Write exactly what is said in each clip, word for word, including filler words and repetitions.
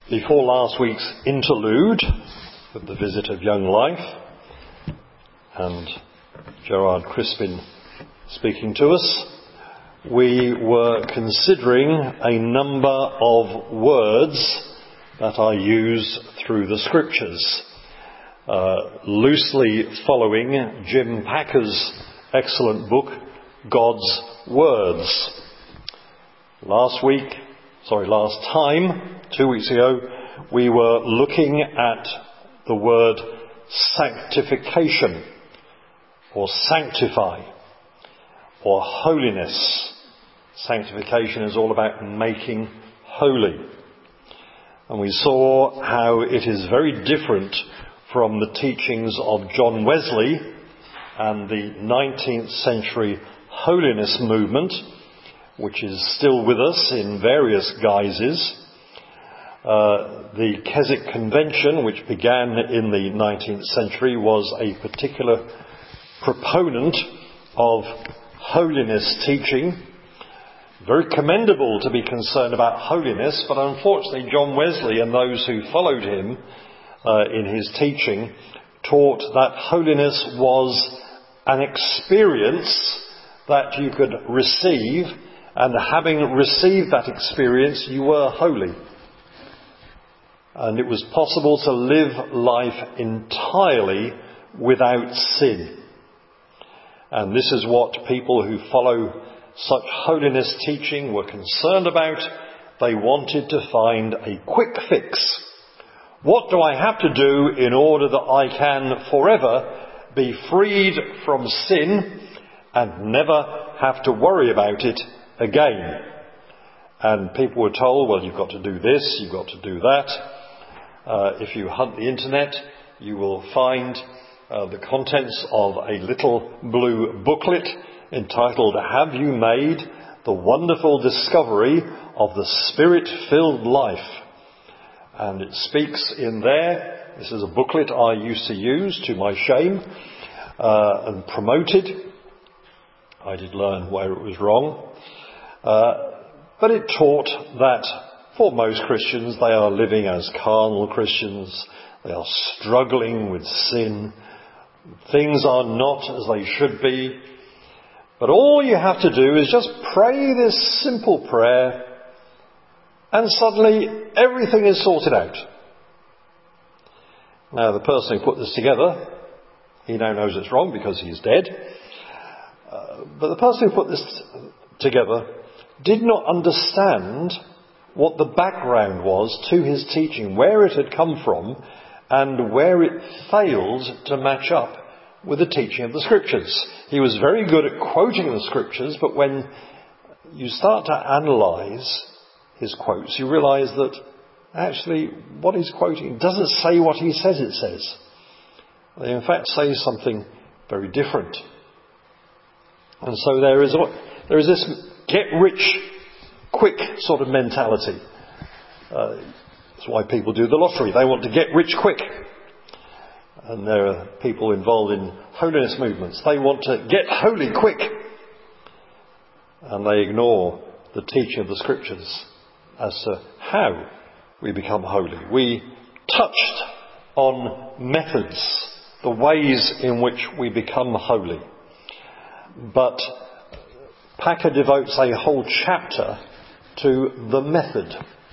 Before last week's interlude with the visit of Young Life and Gerard Crispin speaking to us, we were considering a number of words that are used through the scriptures, uh, loosely following Jim Packer's excellent book, God's Words. Last week, sorry, last time, two weeks ago, we were looking at the word sanctification, or sanctify, or holiness. Sanctification is all about making holy. And we saw how it is very different from the teachings of John Wesley and the nineteenth century holiness movement, which is still with us in various guises. Uh, the Keswick Convention, which began in the nineteenth century, was a particular proponent of holiness teaching. Very commendable to be concerned about holiness, but unfortunately John Wesley and those who followed him uh, in his teaching taught that holiness was an experience that you could receive, and having received that experience, you were holy. And it was possible to live life entirely without sin. And this is what people who follow such holiness teaching were concerned about. They wanted to find a quick fix. What do I have to do in order that I can forever be freed from sin and never have to worry about it again? And people were told, well, you've got to do this, you've got to do that. Uh, if you hunt the internet, you will find uh, the contents of a little blue booklet entitled, Have You Made the Wonderful Discovery of the Spirit-Filled Life? And it speaks in there. This is a booklet I used to use, to my shame, uh, and promoted. I did learn where it was wrong. Uh, but it taught that for most Christians, they are living as carnal Christians. They are struggling with sin. Things are not as they should be. But all you have to do is just pray this simple prayer, and suddenly everything is sorted out. Now, the person who put this together, he now knows it's wrong because he's dead. Uh, but the person who put this together did not understand what the background was to his teaching, where it had come from, and where it failed to match up with the teaching of the scriptures. He was very good at quoting the scriptures, but when you start to analyse his quotes, you realise that actually what he's quoting doesn't say what he says it says. They in fact say something very different. And so there is there is this get rich quick sort of mentality. Uh, that's why people do the lottery. They want to get rich quick. And there are people involved in holiness movements. They want to get holy quick. And they ignore the teaching of the scriptures as to how we become holy. We touched on methods, the ways in which we become holy. But Packer devotes a whole chapter to the method.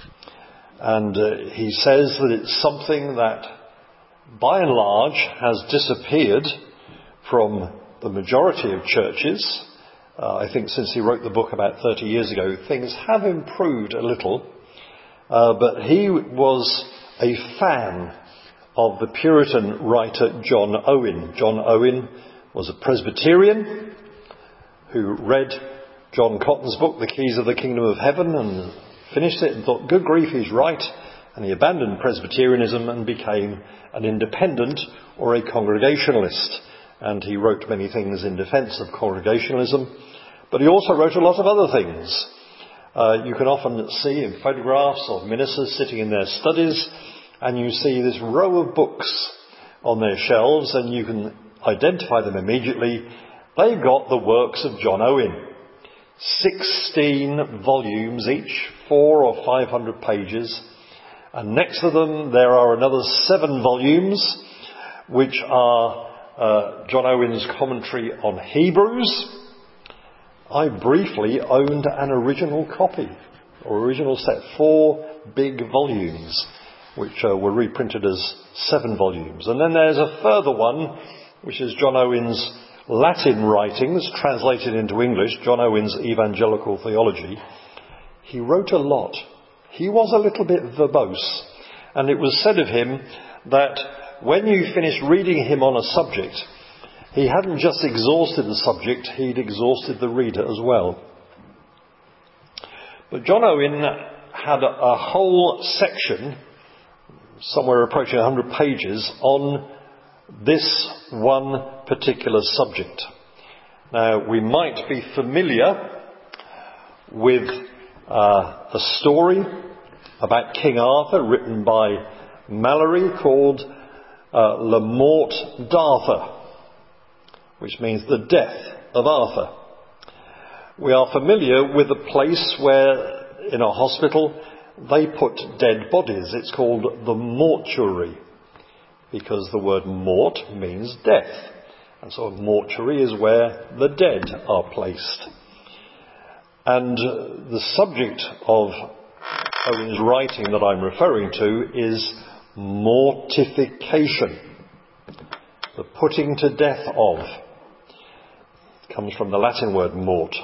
And uh, he says that it's something that by and large has disappeared from the majority of churches. Uh, I think since he wrote the book about thirty years ago, things have improved a little. Uh, but he was a fan of the Puritan writer John Owen. John Owen was a Presbyterian who read John Cotton's book, The Keys of the Kingdom of Heaven, and finished it and thought, good grief, he's right. And he abandoned Presbyterianism and became an independent or a Congregationalist. And he wrote many things in defence of Congregationalism. But he also wrote a lot of other things. Uh, you can often see in photographs of ministers sitting in their studies, and you see this row of books on their shelves, and you can identify them immediately. They've got the works of John Owen. Sixteen volumes each, four or five hundred pages, And next to them there are another seven volumes, which are uh, John Owen's commentary on Hebrews. I briefly owned an original copy, or original set, four big volumes, which uh, were reprinted as seven volumes. And then there's a further one, which is John Owen's Latin writings, translated into English, John Owen's Evangelical Theology. He wrote a lot. He was a little bit verbose, and it was said of him that when you finished reading him on a subject, he hadn't just exhausted the subject, he'd exhausted the reader as well. But John Owen had a, a whole section, somewhere approaching one hundred pages, on this one particular subject. Now, we might be familiar with uh, a story about King Arthur written by Malory called uh, Le Mort d'Arthur, which means the death of Arthur. We are familiar with a place where, in a hospital, they put dead bodies. It's called the mortuary, because the word mort means death. And so a mortuary is where the dead are placed. And the subject of Owen's writing that I'm referring to is mortification, the putting to death of. It comes from the Latin word mort.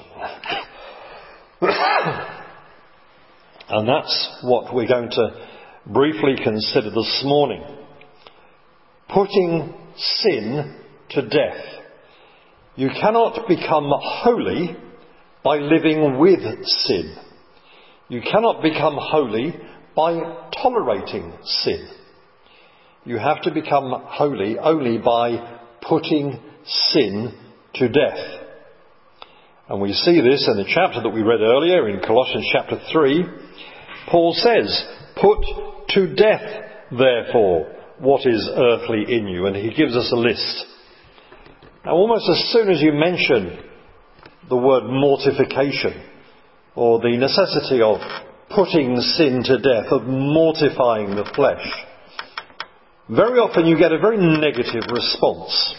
And that's what we're going to briefly consider this morning. Putting sin to death. You cannot become holy by living with sin. You cannot become holy by tolerating sin. You have to become holy only by putting sin to death. And we see this in the chapter that we read earlier in Colossians chapter three. Paul says, "Put to death, therefore, what is earthly in you." And he gives us a list. Now, almost as soon as you mention the word mortification, or the necessity of putting sin to death, of mortifying the flesh, very often you get a very negative response.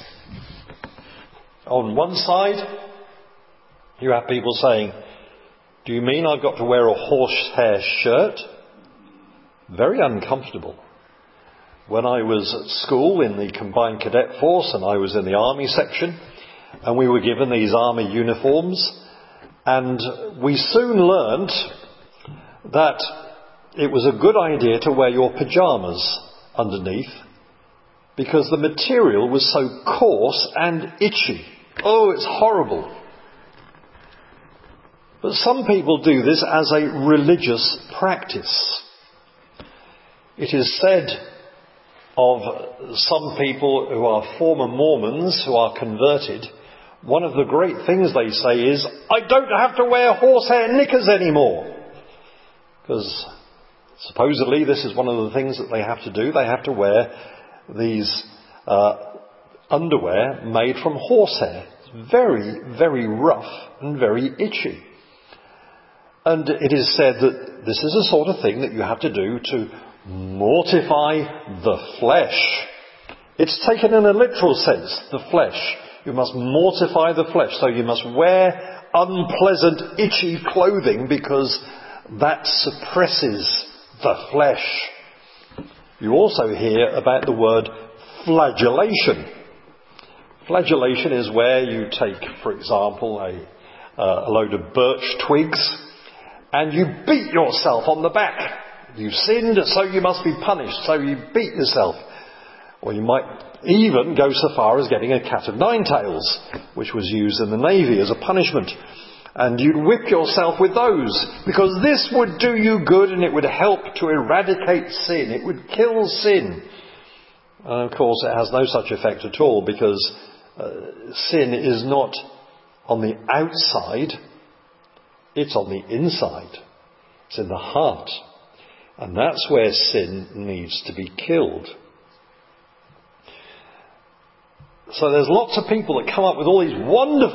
On one side, you have people saying, "Do you mean I've got to wear a horsehair shirt?" Very uncomfortable. When I was at school in the Combined Cadet Force, and I was in the Army section, and we were given these Army uniforms, and we soon learnt that it was a good idea to wear your pyjamas underneath, because the material was so coarse and itchy. Oh, it's horrible. But some people do this as a religious practice. It is said of some people who are former Mormons, who are converted, one of the great things they say is, "I don't have to wear horsehair knickers anymore." Because supposedly this is one of the things that they have to do. They have to wear these uh, underwear made from horsehair. It's very, very rough and very itchy. And it is said that this is the sort of thing that you have to do to mortify the flesh. It's taken in a literal sense, the flesh. You must mortify the flesh. So you must wear unpleasant, itchy clothing, because that suppresses the flesh. You also hear about the word flagellation. Flagellation is where you take, for example, a, uh, a load of birch twigs and you beat yourself on the back. You've sinned, so you must be punished. So you beat yourself. Or you might even go so far as getting a cat of nine tails, which was used in the Navy as a punishment. And you'd whip yourself with those, because this would do you good and it would help to eradicate sin. It would kill sin. And of course it has no such effect at all, because uh, sin is not on the outside, it's on the inside. It's in the heart. And that's where sin needs to be killed. So there's lots of people that come up with all these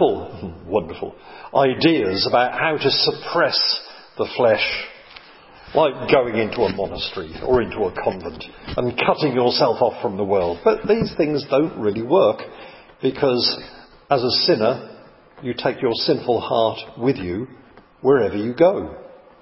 wonderful, wonderful ideas about how to suppress the flesh. like going into a monastery or into a convent and cutting yourself off from the world. But these things don't really work, because as a sinner, you take your sinful heart with you wherever you go.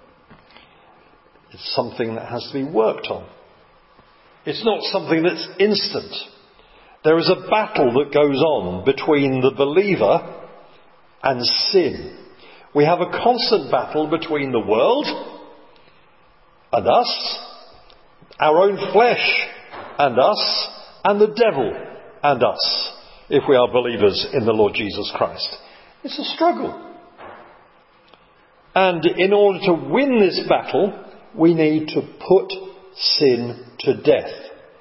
It's something that has to be worked on. It's not something that's instant. There is a battle that goes on between the believer and sin. We have a constant battle between the world and us, our own flesh and us, and the devil and us, if we are believers in the Lord Jesus Christ. It's a struggle. And in order to win this battle, we need to put sin to death.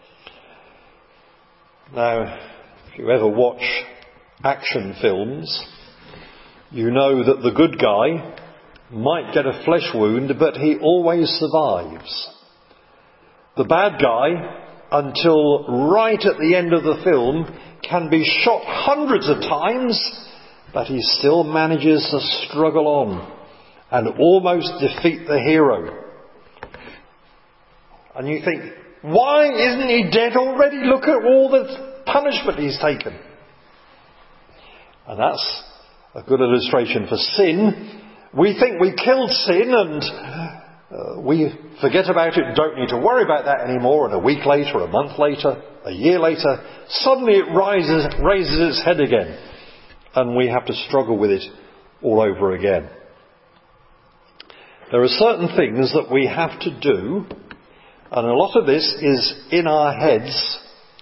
Now, if you ever watch action films, you know that the good guy might get a flesh wound, but he always survives. The bad guy, until right at the end of the film, can be shot hundreds of times, but he still manages to struggle on and almost defeat the hero. And you think, why isn't he dead already? Look at all the punishment he's taken. And that's a good illustration for sin. We think we killed sin and uh, we forget about it, don't need to worry about that anymore, and a week later, a month later, a year later, suddenly it rises, raises its head again, and we have to struggle with it all over again. There are certain things that we have to do, and a lot of this is in our heads,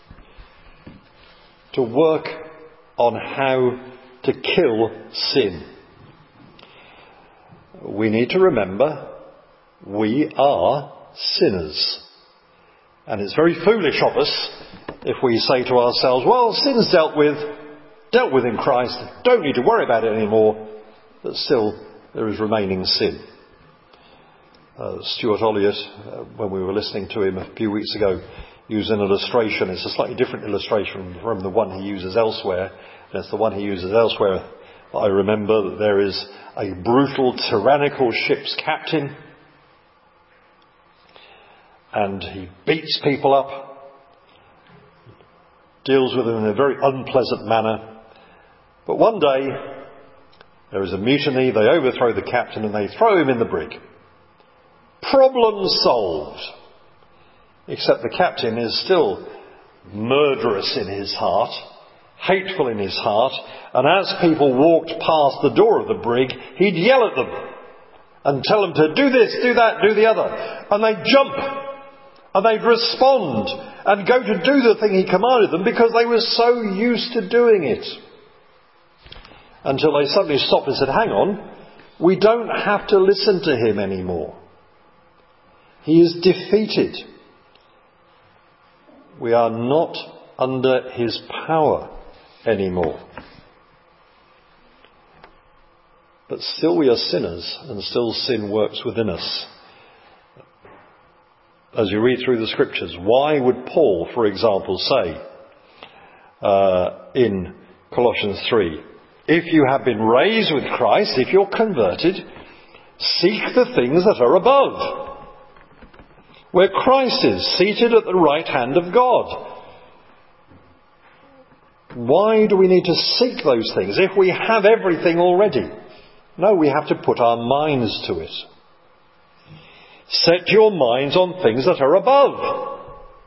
to work on how to kill sin. We need to remember we are sinners. And it's very foolish of us if we say to ourselves, well, sin's dealt with, dealt with in Christ, don't need to worry about it anymore, but still there is remaining sin. Uh, Stuart Olliott, uh, when we were listening to him a few weeks ago, used an illustration. It's a slightly different illustration from the one he uses elsewhere. And it's the one he uses elsewhere that I remember, that there is a brutal, tyrannical ship's captain, and he beats people up, deals with them in a very unpleasant manner. But one day, there is a mutiny, they overthrow the captain and they throw him in the brig. Problem solved. Except the captain is still murderous in his heart, hateful in his heart, and as people walked past the door of the brig, he'd yell at them and tell them to do this, do that, do the other. And they'd jump, and they'd respond and go to do the thing he commanded them, because they were so used to doing it. Until they suddenly stopped and said, hang on, we don't have to listen to him anymore. He is defeated. We are not under his power anymore. But still we are sinners, and still sin works within us. As you read through the scriptures, why would Paul, for example, say uh, in Colossians three, if you have been raised with Christ, if you're converted, seek the things that are above, where Christ is, seated at the right hand of God. Why do we need to seek those things if we have everything already? No, we have to put our minds to it. Set your minds on things that are above.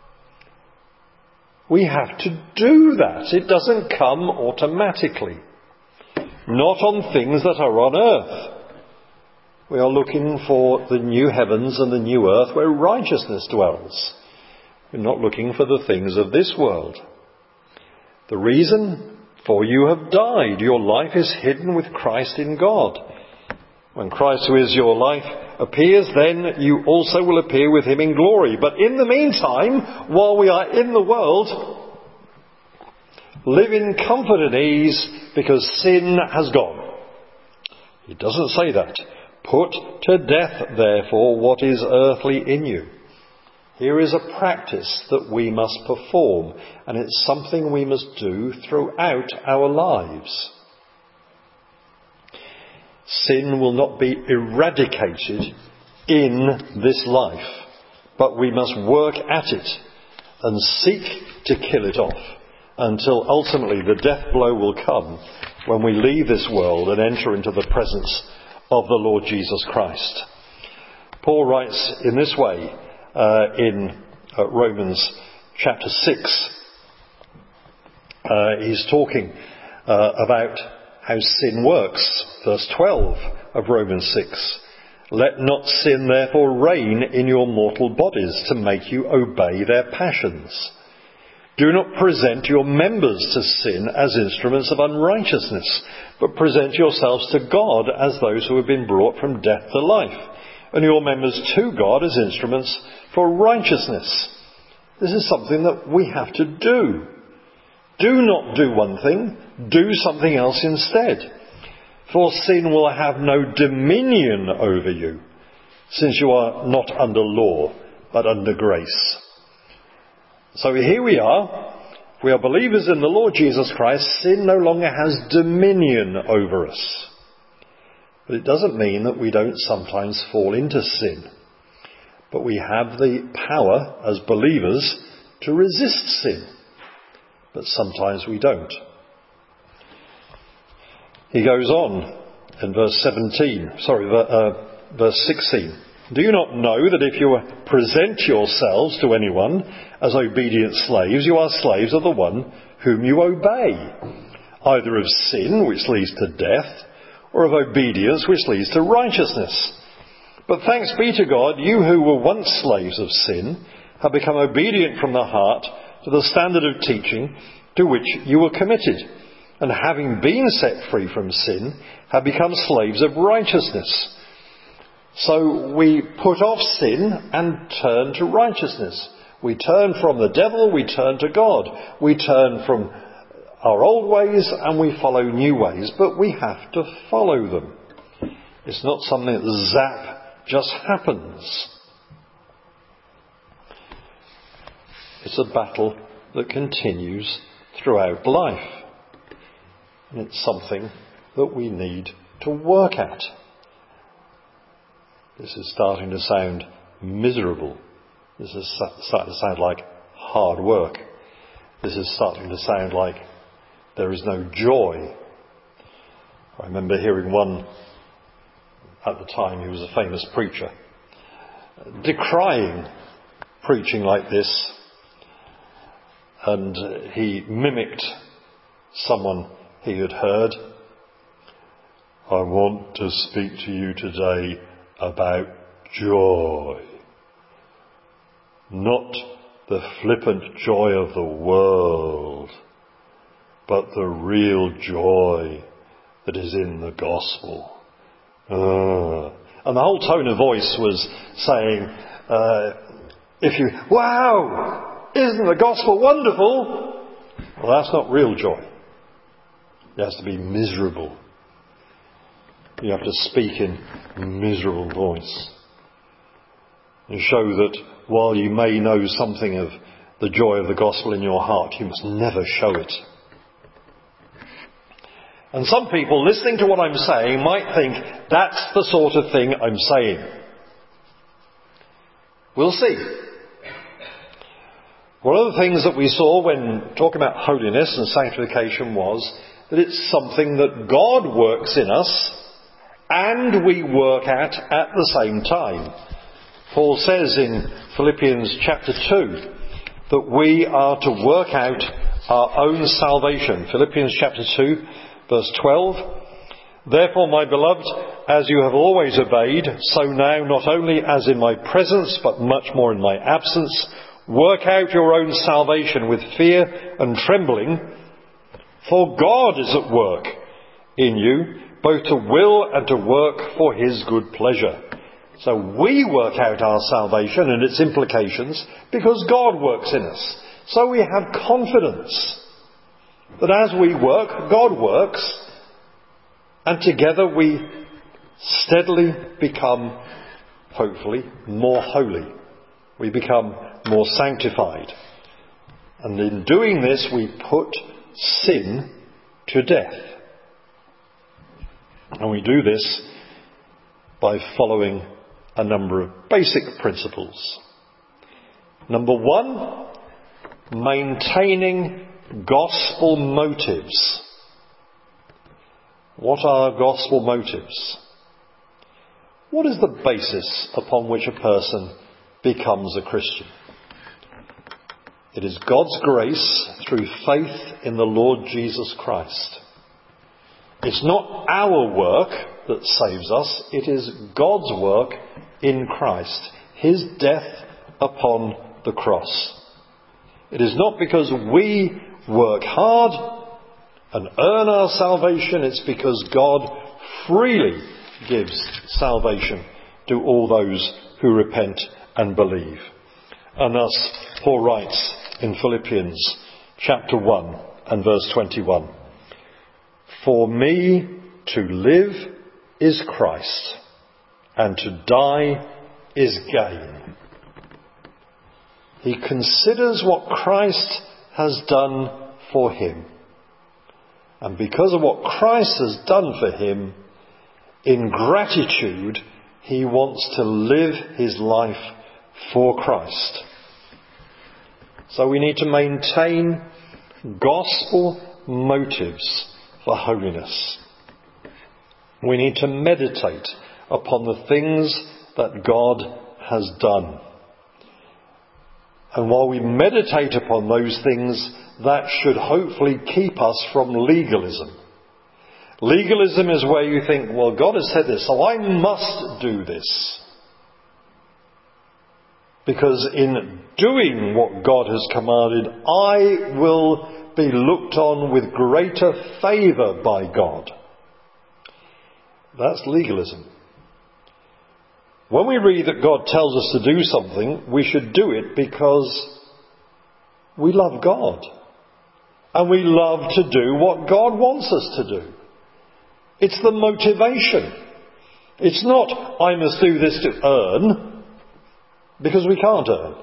We have to do that. It doesn't come automatically. Not on things that are on earth. We are looking for the new heavens and the new earth where righteousness dwells. We're not looking for the things of this world. The reason? For you have died. Your life is hidden with Christ in God. When Christ, who is your life, appears, then you also will appear with him in glory. But in the meantime, while we are in the world, live in comfort and ease, because sin has gone. He doesn't say that. Put to death, therefore, what is earthly in you. Here is a practice that we must perform, and it's something we must do throughout our lives. Sin will not be eradicated in this life, but we must work at it and seek to kill it off until ultimately the death blow will come when we leave this world and enter into the presence of the Lord Jesus Christ. Paul writes in this way uh, in uh, Romans chapter six. Uh, he's talking uh, about how sin works. Verse twelve of Romans six. Let not sin therefore reign in your mortal bodies to make you obey their passions. Do not present your members to sin as instruments of unrighteousness, but present yourselves to God as those who have been brought from death to life, and your members to God as instruments for righteousness. This is something that we have to do. Do not do one thing, do something else instead. For sin will have no dominion over you, since you are not under law, but under grace. So here we are. If we are believers in the Lord Jesus Christ, sin no longer has dominion over us. But it doesn't mean that we don't sometimes fall into sin. But we have the power as believers to resist sin. But sometimes we don't. He goes on in verse seventeen, sorry, uh, verse sixteen. Do you not know that if you present yourselves to anyone as obedient slaves, you are slaves of the one whom you obey, either of sin, which leads to death, or of obedience, which leads to righteousness? But thanks be to God, you who were once slaves of sin have become obedient from the heart to the standard of teaching to which you were committed, and having been set free from sin, have become slaves of righteousness. So we put off sin and turn to righteousness. We turn from the devil, we turn to God. We turn from our old ways and we follow new ways, but we have to follow them. It's not something that zap just happens. It's a battle that continues throughout life. And it's something that we need to work at. This is starting to sound miserable. This is starting to sound like hard work. This is starting to sound like there is no joy. I remember hearing one at the time, he was a famous preacher, decrying preaching like this. And he mimicked someone he had heard. I want to speak to you today about joy. Not the flippant joy of the world, but the real joy that is in the gospel. Uh, and the whole tone of voice was saying, uh, if you, wow, isn't the gospel wonderful? Well, that's not real joy. It has to be miserable. You have to speak in miserable voice and show that while you may know something of the joy of the gospel in your heart, you must never show it. And some people listening to what I'm saying might think that's the sort of thing I'm saying. We'll see. One of the things that we saw when talking about holiness and sanctification was that it's something that God works in us and we work at at the same time. Paul says in Philippians chapter two that we are to work out our own salvation. Philippians chapter two verse twelve. Therefore, my beloved, as you have always obeyed, so now not only as in my presence but much more in my absence, work out your own salvation with fear and trembling, for God is at work in you, both to will and to work for his good pleasure. So we work out our salvation and its implications because God works in us. So we have confidence that as we work, God works, and together we steadily become, hopefully, more holy. We become more sanctified. And in doing this, we put sin to death. And we do this by following a number of basic principles. Number one, maintaining gospel motives. What are gospel motives? What is the basis upon which a person becomes a Christian? It is God's grace through faith in the Lord Jesus Christ. It's not our work that saves us, it is God's work in Christ, his death upon the cross. It is not because we work hard and earn our salvation, it's because God freely gives salvation to all those who repent and believe. And thus Paul writes in Philippians chapter one and verse twenty-one, "For me to live is Christ, and to die is gain." He considers what Christ has done for him. And because of what Christ has done for him, in gratitude, he wants to live his life for Christ. So we need to maintain gospel motives for holiness. We need to meditate upon the things that God has done. And while we meditate upon those things, that should hopefully keep us from legalism. Legalism is where you think, well, God has said this, so I must do this. Because in doing what God has commanded, I will be looked on with greater favour by God. That's legalism. When we read that God tells us to do something, we should do it because we love God. And we love to do what God wants us to do. It's the motivation. It's not, I must do this to earn, because we can't earn.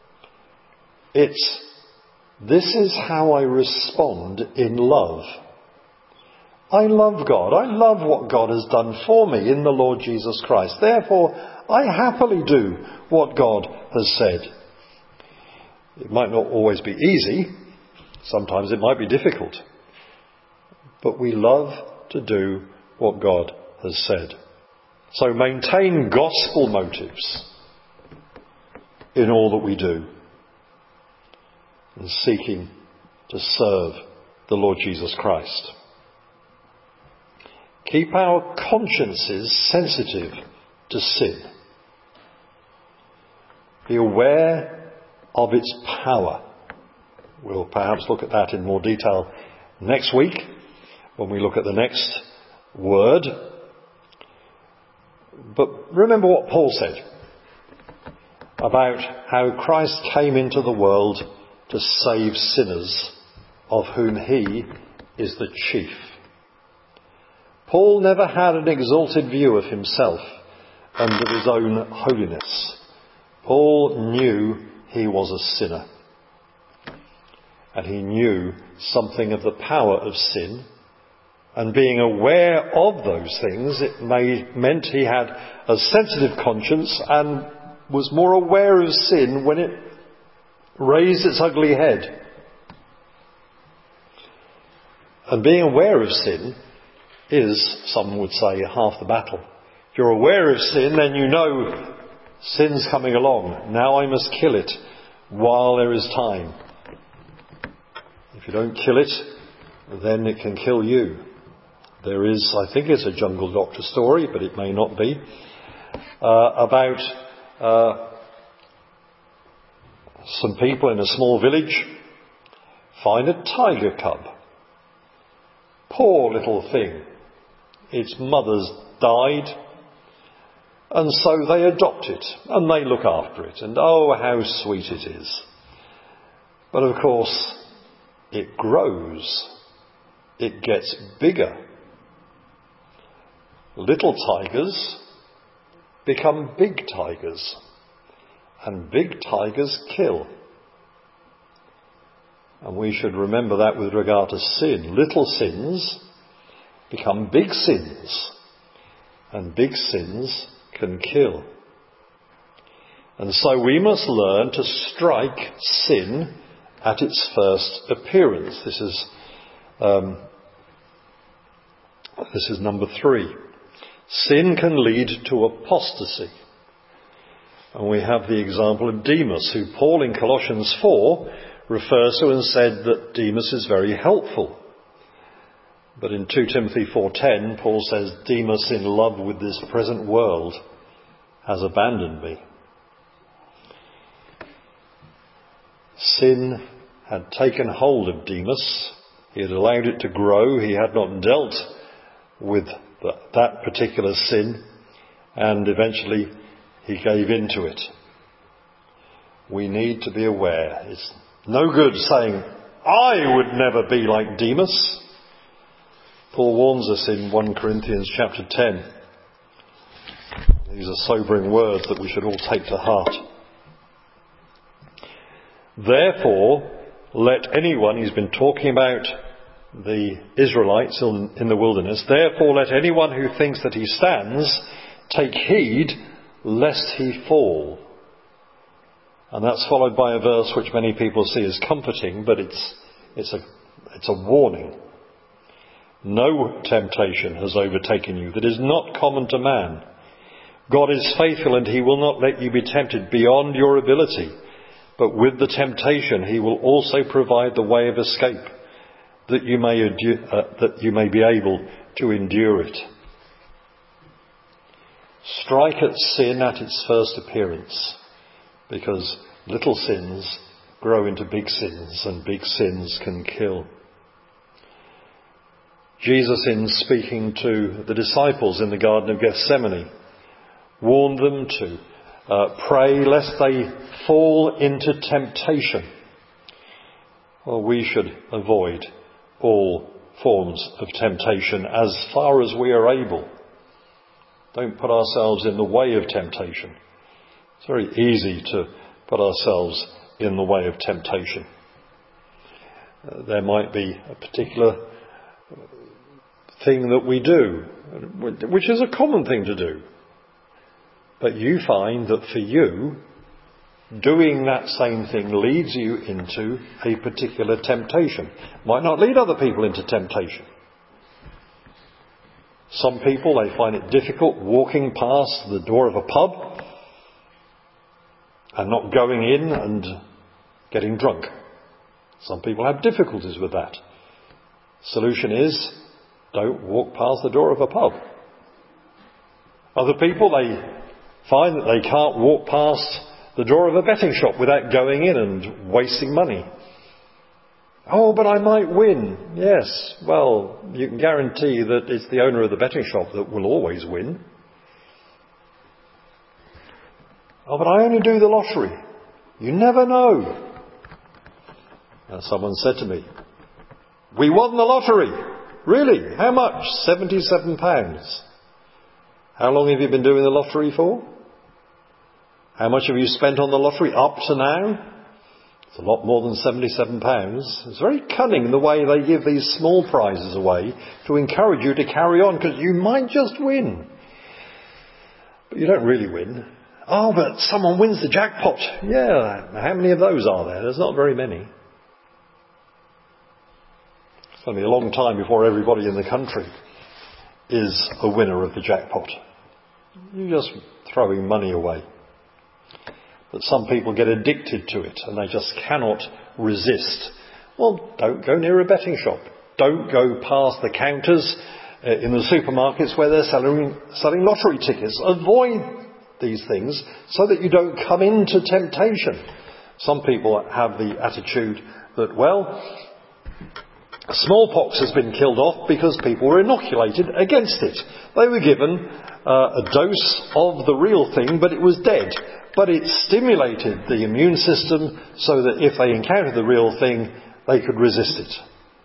It's, this is how I respond in love. I love God. I love what God has done for me in the Lord Jesus Christ. Therefore, I happily do what God has said. It might not always be easy. Sometimes it might be difficult. But we love to do what God has said. So maintain gospel motives in all that we do, and seeking to serve the Lord Jesus Christ. Keep our consciences sensitive to sin. Be aware of its power. We'll perhaps look at that in more detail next week when we look at the next word. But remember what Paul said about how Christ came into the world to save sinners, of whom he is the chief. Paul never had an exalted view of himself and of his own holiness. Paul knew he was a sinner. And he knew something of the power of sin. And being aware of those things, it may, meant he had a sensitive conscience and was more aware of sin when it raised its ugly head. And being aware of sin is, some would say, half the battle. If you're aware of sin, then you know sin's coming along. Now I must kill it while there is time. If you don't kill it, then it can kill you. There is, I think it's a Jungle Doctor story, but it may not be, uh, about uh, some people in a small village find a tiger cub. Poor little thing. Its mother's died, and so they adopt it, and they look after it, and oh, how sweet it is. But of course, it grows. It gets bigger. Little tigers become big tigers, and big tigers kill. And we should remember that with regard to sin. Little sins become big sins, and big sins can kill. And so we must learn to strike sin at its first appearance. This is um, this is number three. Sin can lead to apostasy. And we have the example of Demas, who Paul in Colossians four refers to and said that Demas is very helpful. But in two Timothy four ten, Paul says, Demas, in love with this present world, has abandoned me. Sin had taken hold of Demas. He had allowed it to grow. He had not dealt with the, that particular sin, and eventually he gave in to it. We need to be aware. It's no good saying, I would never be like Demas. Paul warns us in First Corinthians chapter ten. These are sobering words that we should all take to heart. Therefore, let anyone, he's been talking about the Israelites in, in the wilderness, therefore let anyone who thinks that he stands take heed lest he fall. And that's followed by a verse which many people see as comforting, but it's, it's, a, it's a warning. No temptation has overtaken you that is not common to man. God is faithful, and he will not let you be tempted beyond your ability. But with the temptation, he will also provide the way of escape, that you may, uh, that you may be able to endure it. Strike at sin at its first appearance, because little sins grow into big sins, and big sins can kill. Jesus, in speaking to the disciples in the Garden of Gethsemane, warned them to uh, pray lest they fall into temptation. Well, we should avoid all forms of temptation as far as we are able. Don't put ourselves in the way of temptation. It's very easy to put ourselves in the way of temptation. Uh, there might be a particular thing that we do, which is a common thing to do. But you find that for you, doing that same thing leads you into a particular temptation. Might not lead other people into temptation. Some people, they find it difficult walking past the door of a pub and not going in and getting drunk. Some people have difficulties with that. Solution is, don't walk past the door of a pub. Other people, they find that they can't walk past the door of a betting shop without going in and wasting money. Oh, but I might win. Yes, well, you can guarantee that it's the owner of the betting shop that will always win. Oh, but I only do the lottery. You never know. And someone said to me, we won the lottery. Really? How much? seventy-seven pounds. How long have you been doing the lottery for? How much have you spent on the lottery up to now? It's a lot more than seventy-seven pounds. It's very cunning the way they give these small prizes away to encourage you to carry on, because you might just win. But you don't really win. Oh, but someone wins the jackpot. Yeah, how many of those are there? There's not very many. It's going to be a long time before everybody in the country is a winner of the jackpot. You're just throwing money away. But some people get addicted to it and they just cannot resist. Well, don't go near a betting shop. Don't go past the counters uh, in the supermarkets where they're selling, selling lottery tickets. Avoid these things so that you don't come into temptation. Some people have the attitude that, well, smallpox has been killed off because people were inoculated against it. They were given uh, a dose of the real thing, but it was dead. But it stimulated the immune system so that if they encountered the real thing, they could resist it.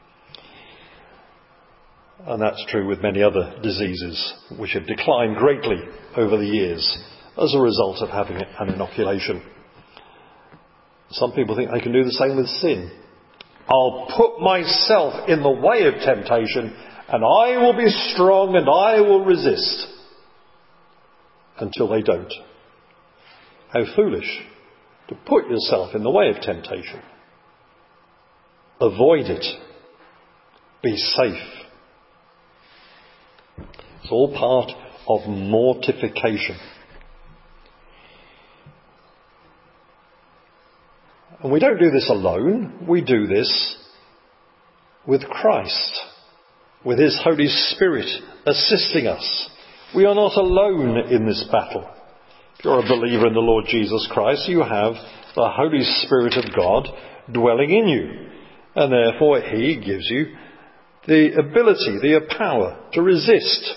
And that's true with many other diseases which have declined greatly over the years as a result of having an inoculation. Some people think they can do the same with sin. I'll put myself in the way of temptation and I will be strong and I will resist, until they don't. How foolish to put yourself in the way of temptation. Avoid it. Be safe. It's all part of mortification. And we don't do this alone. We do this with Christ, with his Holy Spirit assisting us. We are not alone in this battle. If you're a believer in the Lord Jesus Christ, you have the Holy Spirit of God dwelling in you. And therefore he gives you the ability, the power to resist.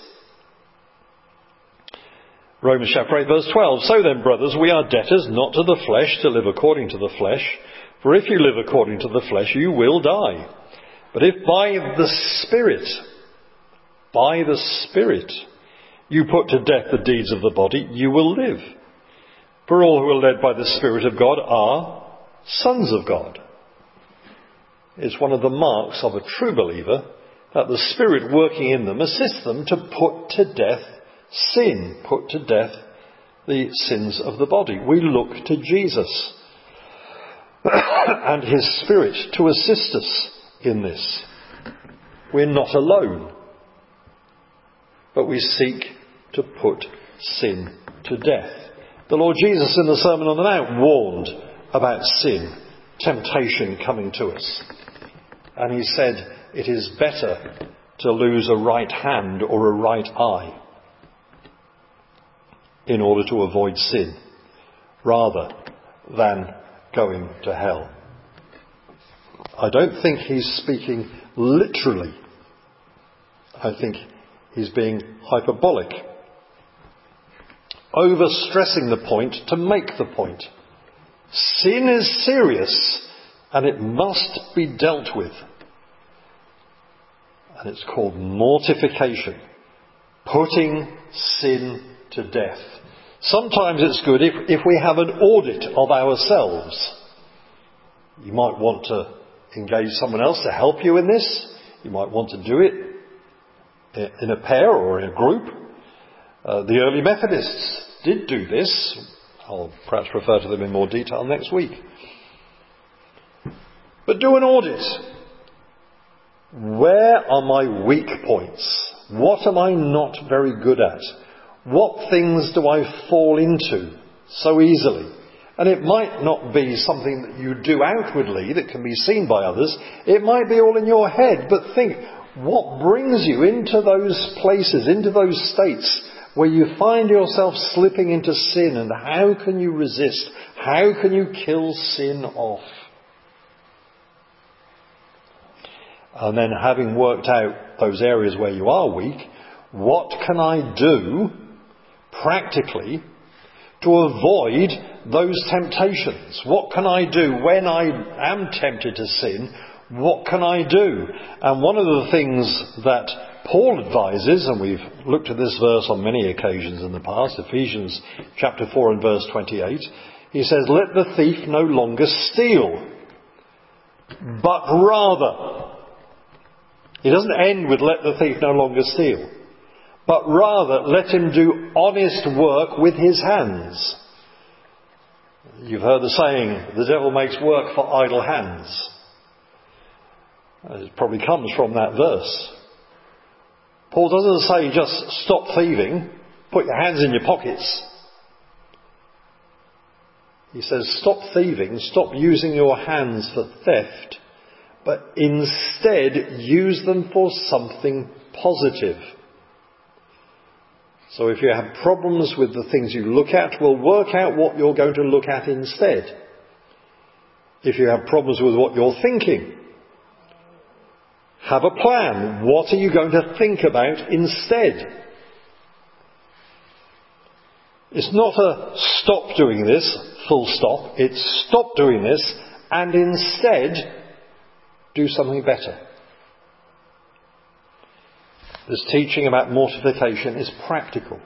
Romans chapter eight verse twelve. So then, brothers, we are debtors not to the flesh to live according to the flesh. For if you live according to the flesh, you will die. But if by the Spirit, by the Spirit, you put to death the deeds of the body, you will live. For all who are led by the Spirit of God are sons of God. It's one of the marks of a true believer that the Spirit working in them assists them to put to death sin, put to death the sins of the body. We look to Jesus and his Spirit to assist us in this. We're not alone, but we seek to put sin to death. The Lord Jesus in the Sermon on the Mount warned about sin, temptation coming to us. And he said, it is better to lose a right hand or a right eye in order to avoid sin, rather than going to hell. I don't think he's speaking literally. I think he's being hyperbolic, overstressing the point to make the point. Sin is serious and it must be dealt with. And it's called mortification, putting sin to death. Sometimes it's good if, if we have an audit of ourselves. You might want to engage someone else to help you in this. You might want to do it in a pair or in a group. Uh, the early Methodists did do this. I'll perhaps refer to them in more detail next week. But do an audit. Where are my weak points? What am I not very good at? What things do I fall into so easily? And it might not be something that you do outwardly that can be seen by others. It might be all in your head. But think, what brings you into those places, into those states where you find yourself slipping into sin, and how can you resist? How can you kill sin off? And then, having worked out those areas where you are weak, what can I do practically to avoid those temptations? What can I do when I am tempted to sin? What can I do? And one of the things that Paul advises, and we've looked at this verse on many occasions in the past, Ephesians chapter four and verse twenty-eight, he says, let the thief no longer steal, but rather... He doesn't end with let the thief no longer steal, but rather let him do honest work with his hands. You've heard the saying, the devil makes work for idle hands. It probably comes from that verse. Paul doesn't say just stop thieving, put your hands in your pockets. He says stop thieving, stop using your hands for theft, but instead use them for something positive. So if you have problems with the things you look at, well, work out what you're going to look at instead. If you have problems with what you're thinking, have a plan. What are you going to think about instead? It's not a stop doing this, full stop. It's stop doing this and instead do something better. This teaching about mortification is practical.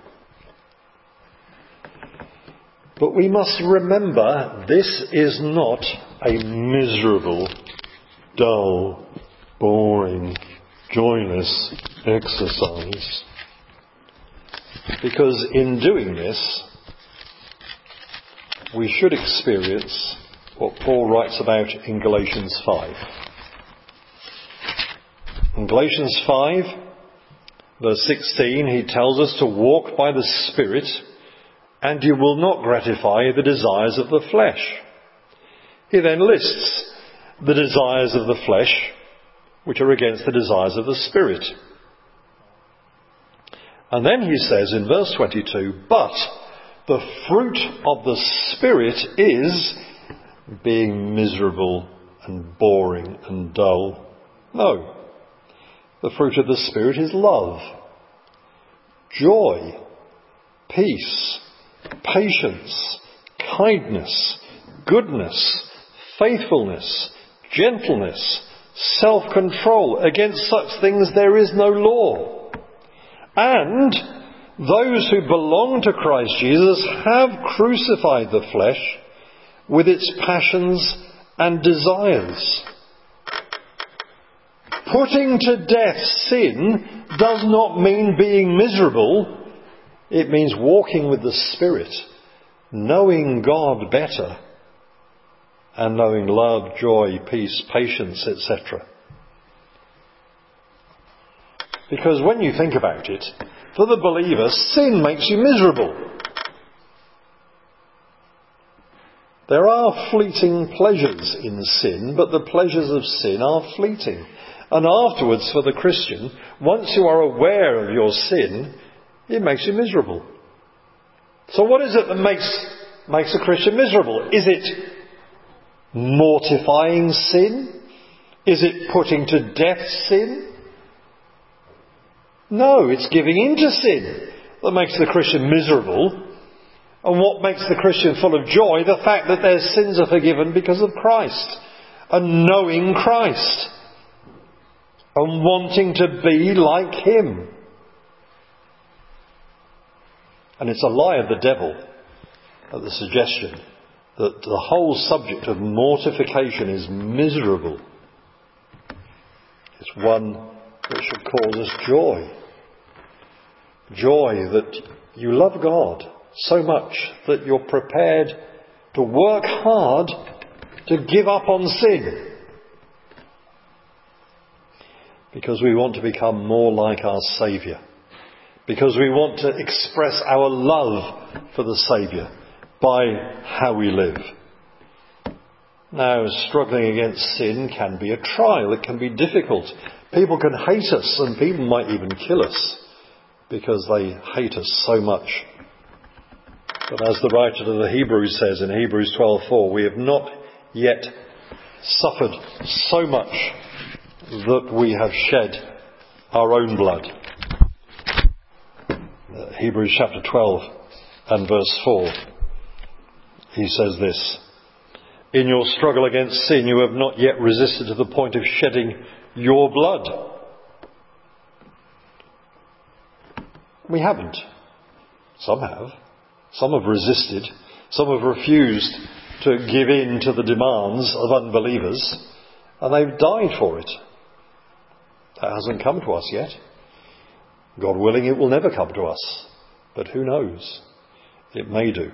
But we must remember this is not a miserable, dull, boring, joyless exercise. Because in doing this, we should experience what Paul writes about in Galatians five. In Galatians five, verse sixteen, he tells us to walk by the Spirit, and you will not gratify the desires of the flesh. He then lists the desires of the flesh, which are against the desires of the Spirit. And then he says in verse twenty-two, but the fruit of the Spirit is being miserable and boring and dull. No. The fruit of the Spirit is love, joy, peace, patience, kindness, goodness, faithfulness, gentleness, self-control. Against such things there is no law. And those who belong to Christ Jesus have crucified the flesh with its passions and desires. Putting to death sin does not mean being miserable. It means walking with the Spirit, knowing God better, and knowing love, joy, peace, patience, et cetera. Because when you think about it, for the believer, sin makes you miserable. There are fleeting pleasures in sin, but the pleasures of sin are fleeting. And afterwards, for the Christian, once you are aware of your sin, it makes you miserable. So what is it that makes, makes a Christian miserable? Is it mortifying sin? Is it putting to death sin? No, it's giving in to sin that makes the Christian miserable. And what makes the Christian full of joy? The fact that their sins are forgiven because of Christ. And knowing Christ. And wanting to be like Him. And it's a lie of the devil, at the suggestion that the whole subject of mortification is miserable. It's one that should cause us joy. Joy that you love God so much that you're prepared to work hard to give up on sin. Because we want to become more like our Saviour. Because we want to express our love for the Saviour by how we live. Now, struggling against sin can be a trial. It can be difficult. People can hate us, and people might even kill us because they hate us so much. But as the writer to the Hebrews says in Hebrews twelve four, we have not yet suffered so much that we have shed our own blood. Uh, Hebrews chapter twelve and verse four, he says this, in your struggle against sin you have not yet resisted to the point of shedding your blood. We haven't. Some have. Some have resisted. Some have refused to give in to the demands of unbelievers, and they've died for it. That hasn't come to us yet. God willing, it will never come to us. But who knows? It may do.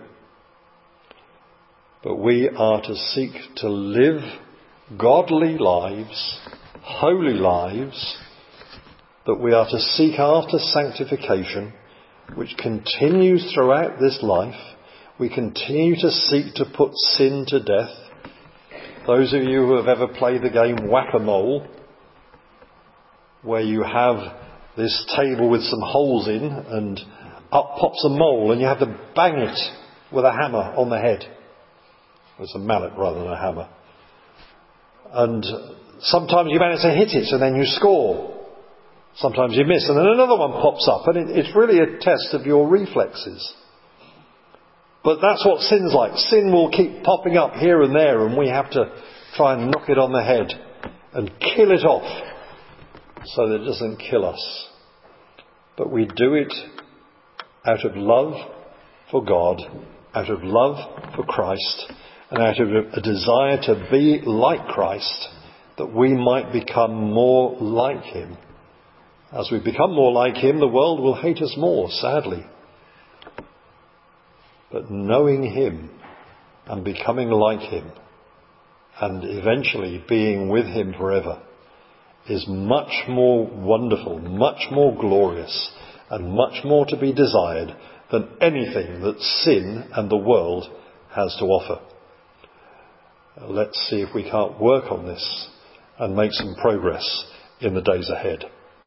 But we are to seek to live godly lives, holy lives, that we are to seek after sanctification, which continues throughout this life. We continue to seek to put sin to death. Those of you who have ever played the game Whack-A-Mole, where you have this table with some holes in and up pops a mole and you have to bang it with a hammer on the head. It's a mallet rather than a hammer. And sometimes you manage to hit it and then you score. Sometimes you miss and then another one pops up, and it, it's really a test of your reflexes. But that's what sin's like. Sin will keep popping up here and there, and we have to try and knock it on the head and kill it off so that it doesn't kill us. But we do it out of love for God, out of love for Christ, and out of a desire to be like Christ, that we might become more like Him. As we become more like Him, the world will hate us more, sadly. But knowing Him and becoming like him and eventually being with him forever is much more wonderful, much more glorious, and much more to be desired than anything that sin and the world has to offer. Let's see if we can't work on this and make some progress in the days ahead.